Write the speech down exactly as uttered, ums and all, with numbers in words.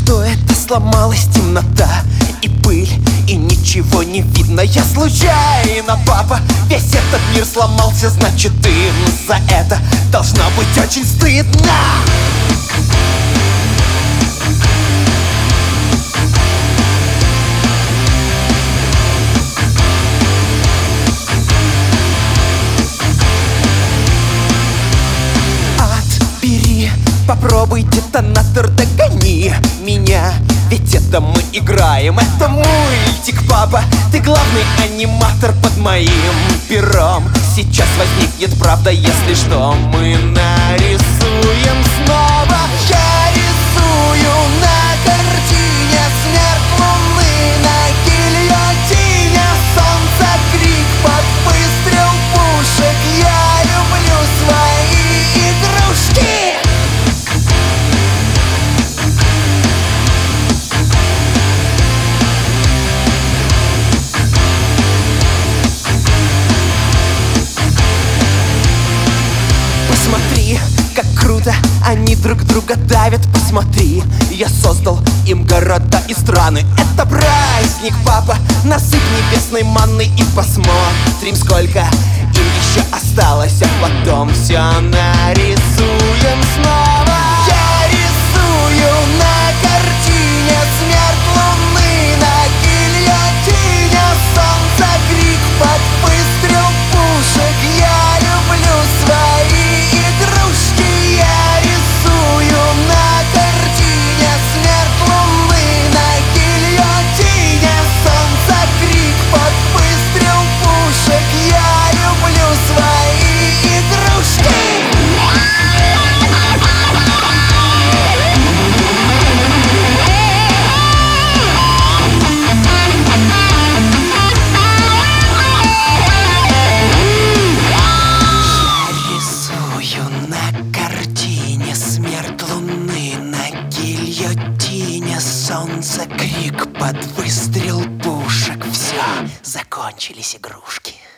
Что это сломалась темнота и пыль, и ничего не видно? Я случайно, папа, весь этот мир сломался, значит им за это должно быть очень стыдно. Отбери, попробуй детонатор, догони меня, ведь это мы играем, это мультик, папа. Ты главный аниматор под моим пером. Сейчас возникнет правда, если что, мы нарисуем снова. Я рисую на картине смерть луны на гильотине, солнце, крик под выстрел пушек. Я люблю свои игрушки. Посмотри, как круто они друг друга давят. Посмотри, я создал им города и страны. Это праздник, папа, насыпь небесной манной и посмотрим, сколько им еще осталось, а потом все нарисуем снова. Я рисую на картине смерть луны на гильотине, солнце, крик под выстрел пушек. Я люблю свои игрушки. Я рисую на картине смерть луны на гильотине, солнце, крик под выстрел пушек. Я люблю свои игрушки. Солнце, крик под выстрел пушек. Все, закончились игрушки.